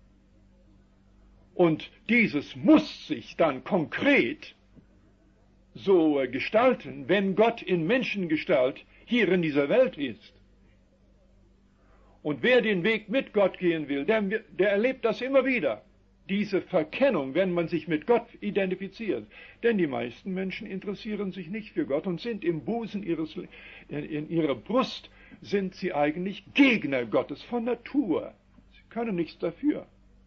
Und dieses muss sich dann konkret so gestalten, wenn Gott in Menschengestalt hier in dieser Welt ist. Und wer den Weg mit Gott gehen will, der, der erlebt das immer wieder. Diese Verkennung, wenn man sich mit Gott identifiziert. Denn die meisten Menschen interessieren sich nicht für Gott und sind im Busen ihres, in, in ihrer Brust sind sie eigentlich Gegner Gottes von Natur. Sie können nichts dafür.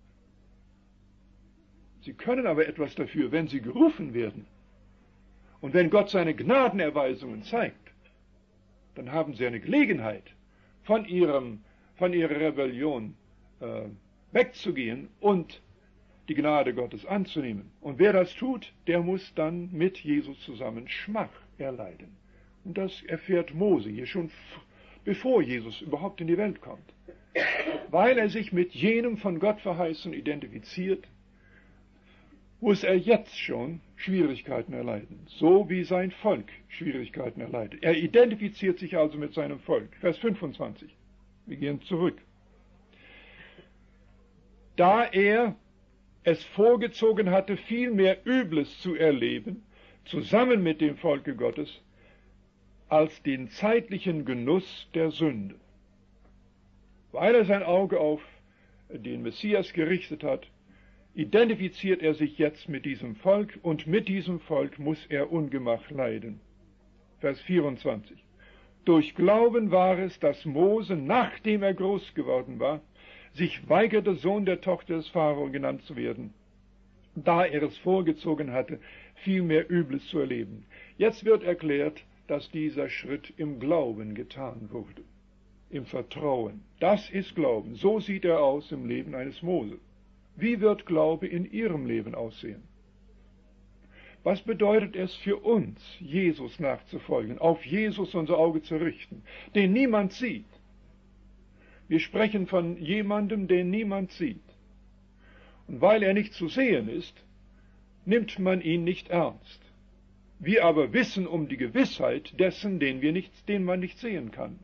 Sie können aber etwas dafür, wenn sie gerufen werden. Und wenn Gott seine Gnadenerweisungen zeigt, dann haben sie eine Gelegenheit, von, ihrem, von ihrer Rebellion äh, wegzugehen und die Gnade Gottes anzunehmen. Und wer das tut, der muss dann mit Jesus zusammen Schmach erleiden. Und das erfährt Mose hier schon bevor Jesus überhaupt in die Welt kommt. Weil er sich mit jenem von Gott verheißen identifiziert, muss er jetzt schon Schwierigkeiten erleiden, so wie sein Volk Schwierigkeiten erleidet. Er identifiziert sich also mit seinem Volk. Vers fünfundzwanzig. Wir gehen zurück. Da er es vorgezogen hatte, viel mehr Übles zu erleben, zusammen mit dem Volke Gottes, als den zeitlichen Genuss der Sünde. Weil er sein Auge auf den Messias gerichtet hat, identifiziert er sich jetzt mit diesem Volk und mit diesem Volk muss er Ungemach leiden. Vers vierundzwanzig. Durch Glauben war es, dass Mose, nachdem er groß geworden war, sich weigerte, Sohn der Tochter des Pharao genannt zu werden, da er es vorgezogen hatte, viel mehr Übles zu erleben. Jetzt wird erklärt, dass dieser Schritt im Glauben getan wurde, im Vertrauen. Das ist Glauben. So sieht er aus im Leben eines Mose. Wie wird Glaube in Ihrem Leben aussehen? Was bedeutet es für uns, Jesus nachzufolgen, auf Jesus unser Auge zu richten, den niemand sieht? Wir sprechen von jemandem, den niemand sieht. Und weil er nicht zu sehen ist, nimmt man ihn nicht ernst. Wir aber wissen um die Gewissheit dessen, den, wir nicht, den man nicht sehen kann.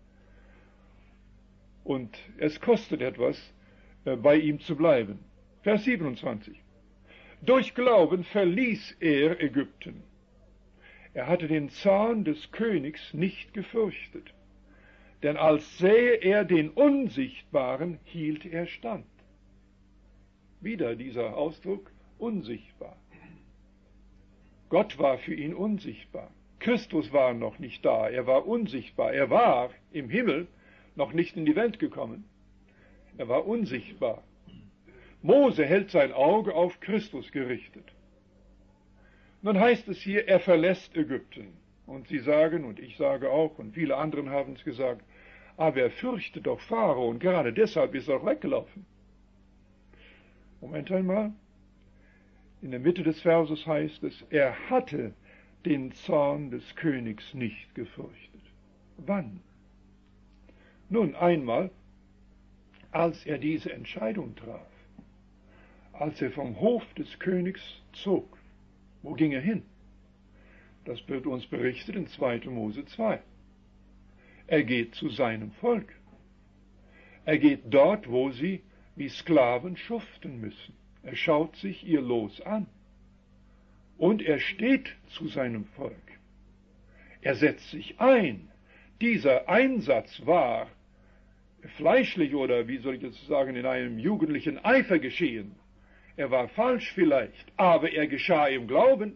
Und es kostet etwas, äh, bei ihm zu bleiben. Vers siebenundzwanzig. Durch Glauben verließ er Ägypten. Er hatte den Zorn des Königs nicht gefürchtet, denn als sähe er den Unsichtbaren, hielt er stand. Wieder dieser Ausdruck, unsichtbar. Gott war für ihn unsichtbar. Christus war noch nicht da, er war unsichtbar. Er war im Himmel noch nicht in die Welt gekommen. Er war unsichtbar. Mose hält sein Auge auf Christus gerichtet. Nun heißt es hier, er verlässt Ägypten. Und Sie sagen, und ich sage auch, und viele anderen haben es gesagt, aber er fürchtet doch Pharao und gerade deshalb ist er auch weggelaufen. Moment einmal. In der Mitte des Verses heißt es, er hatte den Zorn des Königs nicht gefürchtet. Wann? Nun, einmal, als er diese Entscheidung traf, als er vom Hof des Königs zog. Wo ging er hin? Das wird uns berichtet in zweiter Mose zwei. Er geht zu seinem Volk. Er geht dort, wo sie wie Sklaven schuften müssen. Er schaut sich ihr Los an. Und er steht zu seinem Volk. Er setzt sich ein. Dieser Einsatz war fleischlich oder, wie soll ich jetzt sagen, in einem jugendlichen Eifer geschehen. Er war falsch vielleicht, aber er geschah im Glauben.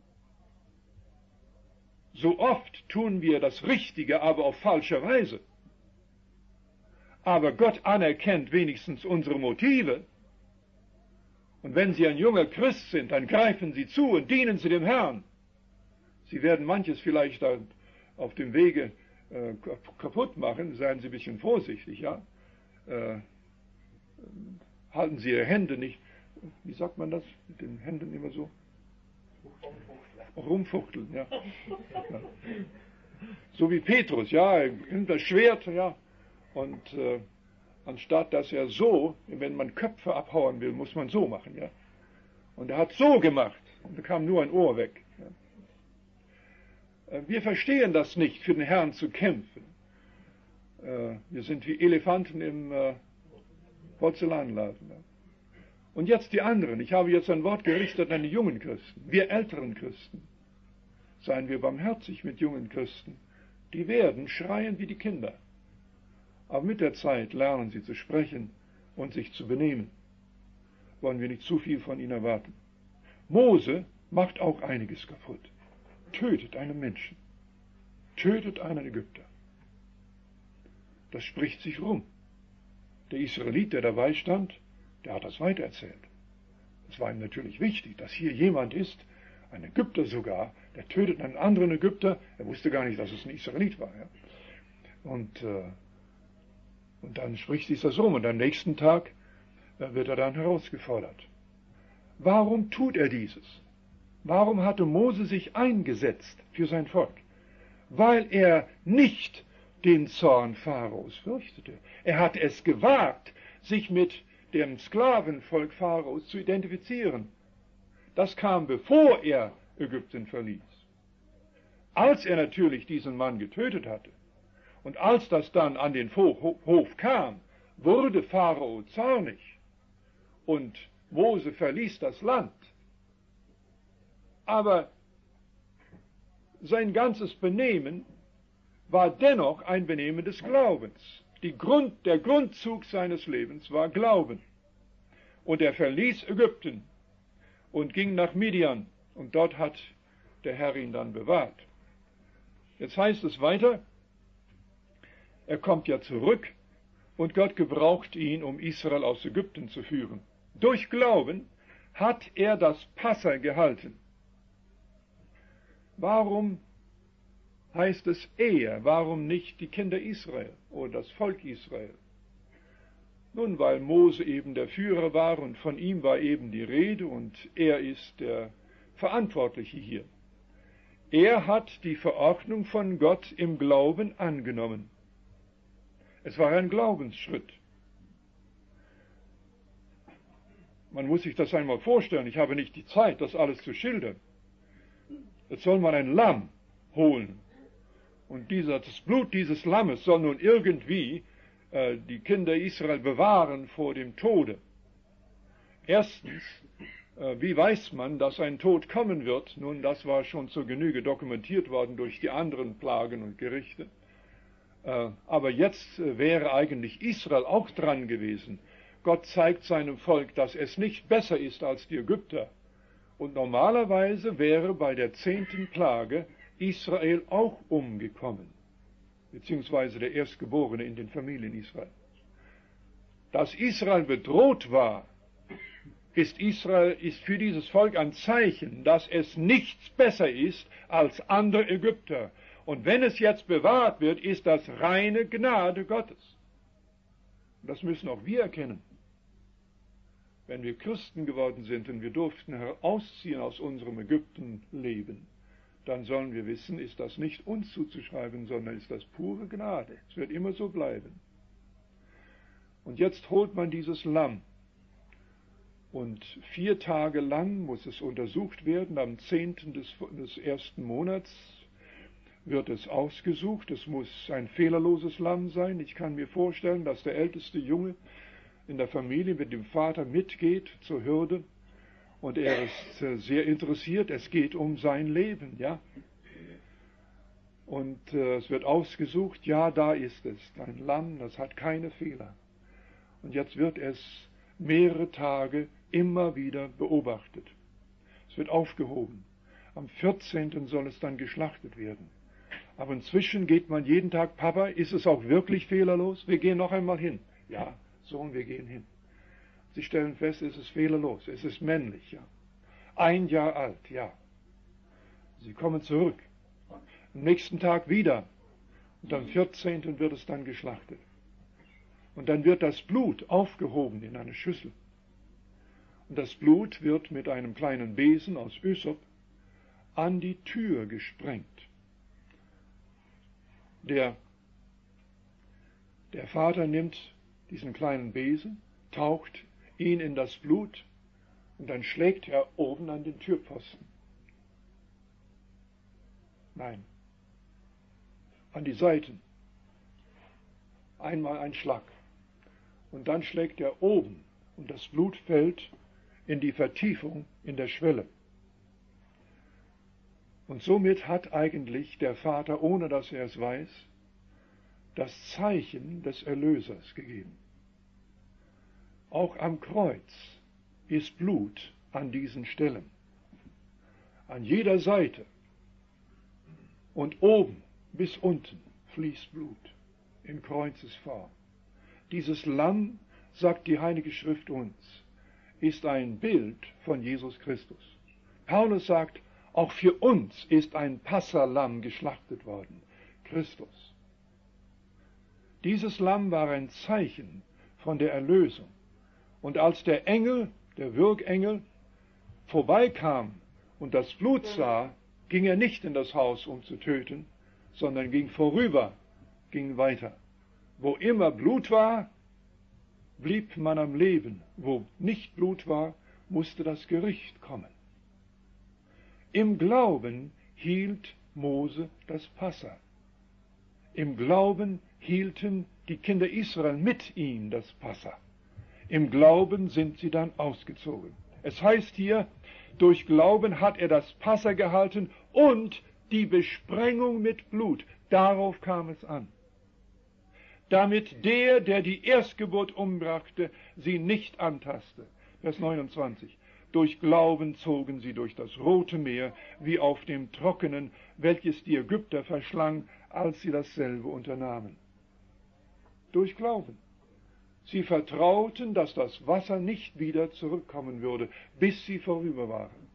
So oft tun wir das Richtige, aber auf falsche Weise. Aber Gott anerkennt wenigstens unsere Motive. Und wenn Sie ein junger Christ sind, dann greifen Sie zu und dienen Sie dem Herrn. Sie werden manches vielleicht auf dem Wege äh, kaputt machen, seien Sie ein bisschen vorsichtig, ja. Äh, halten Sie Ihre Hände nicht, wie sagt man das, mit den Händen immer so? Rumfuchteln, ja. ja. So wie Petrus, ja, er nimmt das Schwert, ja, und äh, anstatt dass er so, wenn man Köpfe abhauen will, muss man so machen, ja. Und er hat so gemacht, und da kam nur ein Ohr weg. Ja. Wir verstehen das nicht, für den Herrn zu kämpfen. Äh, wir sind wie Elefanten im äh, Porzellanladen. Ja. Und jetzt die anderen. Ich habe jetzt ein Wort gerichtet an die jungen Christen. Wir älteren Christen. Seien wir barmherzig mit jungen Christen. Die werden schreien wie die Kinder. Aber mit der Zeit lernen sie zu sprechen und sich zu benehmen. Wollen wir nicht zu viel von ihnen erwarten. Mose macht auch einiges kaputt. Tötet einen Menschen. Tötet einen Ägypter. Das spricht sich rum. Der Israelit, der dabei stand, der hat das weitererzählt. Es war ihm natürlich wichtig, dass hier jemand ist, ein Ägypter sogar, der tötet einen anderen Ägypter. Er wusste gar nicht, dass es ein Israelit war. Ja. Und, äh, und dann spricht sich das rum und am nächsten Tag äh, wird er dann herausgefordert. Warum tut er dieses? Warum hatte Mose sich eingesetzt für sein Volk? Weil er nicht den Zorn Pharaos fürchtete. Er hat es gewagt, sich mit dem Sklavenvolk Pharaos zu identifizieren. Das kam, bevor er Ägypten verließ. Als er natürlich diesen Mann getötet hatte und als das dann an den Hof kam, wurde Pharao zornig und Mose verließ das Land. Aber sein ganzes Benehmen war dennoch ein Benehmen des Glaubens. Die Grund, der Grundzug seines Lebens war Glauben. Und er verließ Ägypten und ging nach Midian. Und dort hat der Herr ihn dann bewahrt. Jetzt heißt es weiter, Er kommt ja zurück und Gott gebraucht ihn, um Israel aus Ägypten zu führen. Durch Glauben hat er das Passa gehalten. Warum heißt es er? Warum nicht die Kinder Israel oder das Volk Israel? Nun, weil Mose eben der Führer war und von ihm war eben die Rede und er ist der Verantwortliche hier. Er hat die Verordnung von Gott im Glauben angenommen. Es war ein Glaubensschritt. Man muss sich das einmal vorstellen. Ich habe nicht die Zeit, das alles zu schildern. Jetzt soll man ein Lamm holen. Und dieser, das Blut dieses Lammes soll nun irgendwie äh, die Kinder Israel bewahren vor dem Tode. Erstens, äh, wie weiß man, dass ein Tod kommen wird? Nun, das war schon zur Genüge dokumentiert worden durch die anderen Plagen und Gerichte. Äh, aber jetzt äh, wäre eigentlich Israel auch dran gewesen. Gott zeigt seinem Volk, dass es nicht besser ist als die Ägypter. Und normalerweise wäre bei der zehnten Plage Israel auch umgekommen, beziehungsweise der Erstgeborene in den Familien Israel. Dass Israel bedroht war, ist, Israel, ist für dieses Volk ein Zeichen, dass es nichts besser ist als andere Ägypter. Und wenn es jetzt bewahrt wird, ist das reine Gnade Gottes. Das müssen auch wir erkennen. Wenn wir Christen geworden sind und wir durften herausziehen aus unserem Ägyptenleben, dann sollen wir wissen, ist das nicht uns zuzuschreiben, sondern ist das pure Gnade. Es wird immer so bleiben. Und jetzt holt man dieses Lamm. Und vier Tage lang muss es untersucht werden. Am zehnten des, des ersten Monats wird es ausgesucht. Es muss ein fehlerloses Lamm sein. Ich kann mir vorstellen, dass der älteste Junge in der Familie mit dem Vater mitgeht zur Hürde und er ist äh, sehr interessiert, es geht um sein Leben, ja. Und äh, es wird ausgesucht, ja, da ist es, ein Lamm, das hat keine Fehler. Und jetzt wird es mehrere Tage immer wieder beobachtet. Es wird aufgehoben. Am vierzehnten soll es dann geschlachtet werden. Aber inzwischen geht man jeden Tag, Papa, ist es auch wirklich fehlerlos? Wir gehen noch einmal hin. Ja, Sohn, wir gehen hin. Sie stellen fest, es ist fehlerlos, es ist männlich, ja. Ein Jahr alt, ja. Sie kommen zurück. Am nächsten Tag wieder. Und am vierzehnten wird es dann geschlachtet. Und dann wird das Blut aufgehoben in eine Schüssel. Und das Blut wird mit einem kleinen Besen aus Ysop an die Tür gesprengt. Der, der Vater nimmt diesen kleinen Besen, taucht ihn in das Blut und dann schlägt er oben an den Türpfosten. Nein, an die Seiten. Einmal ein Schlag. Und dann schlägt er oben und das Blut fällt in die Vertiefung in der Schwelle. Und somit hat eigentlich der Vater, ohne dass er es weiß, das Zeichen des Erlösers gegeben. Auch am Kreuz ist Blut an diesen Stellen. An jeder Seite und oben bis unten fließt Blut in Kreuzesform. Dieses Lamm, sagt die Heilige Schrift uns, ist ein Bild von Jesus Christus. Paulus sagt, auch für uns ist ein Passalamm geschlachtet worden, Christus. Dieses Lamm war ein Zeichen von der Erlösung. Und als der Engel, der Würgengel, vorbeikam und das Blut sah, ging er nicht in das Haus, um zu töten, sondern ging vorüber, ging weiter. Wo immer Blut war, blieb man am Leben. Wo nicht Blut war, musste das Gericht kommen. Im Glauben hielt Mose das Passa. Im Glauben hielten die Kinder Israel mit ihm das Passa. Im Glauben sind sie dann ausgezogen. Es heißt hier, durch Glauben hat er das Passa gehalten und die Besprengung mit Blut. Darauf kam es an. Damit der, der die Erstgeburt umbrachte, sie nicht antaste. Vers neunundzwanzig. Durch Glauben zogen sie durch das Rote Meer, wie auf dem Trockenen, welches die Ägypter verschlang, als sie dasselbe unternahmen. durch Glauben. Sie vertrauten, dass das Wasser nicht wieder zurückkommen würde, bis sie vorüber waren.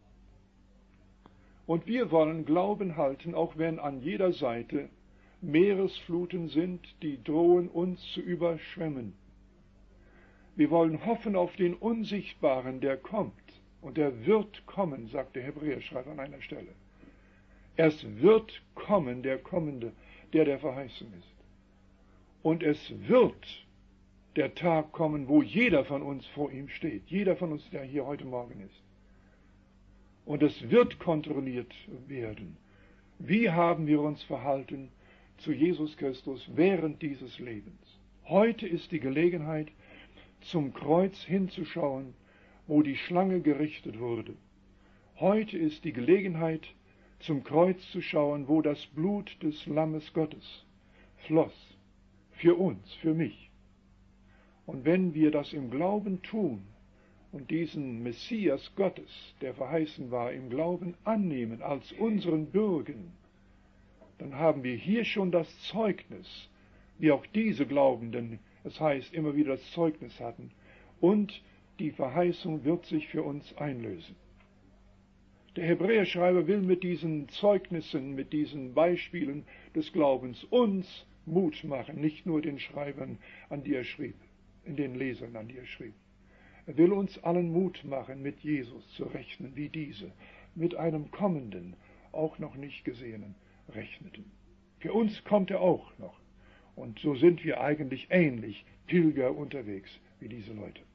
Und wir wollen Glauben halten, auch wenn an jeder Seite Meeresfluten sind, die drohen uns zu überschwemmen. Wir wollen hoffen auf den Unsichtbaren, der kommt. Und er wird kommen, sagt der Hebräerschreiber an einer Stelle. Es wird kommen, der Kommende, der der Verheißung ist. Und es wird der Tag kommen, wo jeder von uns vor ihm steht. Jeder von uns, der hier heute Morgen ist. Und es wird kontrolliert werden. Wie haben wir uns verhalten zu Jesus Christus während dieses Lebens? Heute ist die Gelegenheit, zum Kreuz hinzuschauen, wo die Schlange gerichtet wurde. Heute ist die Gelegenheit, zum Kreuz zu schauen, wo das Blut des Lammes Gottes floss. Für uns, für mich. Und wenn wir das im Glauben tun und diesen Messias Gottes, der verheißen war, im Glauben annehmen als unseren Bürgen, dann haben wir hier schon das Zeugnis, wie auch diese Glaubenden, es heißt, immer wieder das Zeugnis hatten, und die Verheißung wird sich für uns einlösen. Der Hebräerschreiber will mit diesen Zeugnissen, mit diesen Beispielen des Glaubens uns Mut machen, nicht nur den Schreibern, an die er schrieb, in den Lesern, an die er schrieb. Er will uns allen Mut machen, mit Jesus zu rechnen, wie diese, mit einem kommenden, auch noch nicht gesehenen, rechneten. Für uns kommt er auch noch. Und so sind wir eigentlich ähnlich Pilger unterwegs wie diese Leute.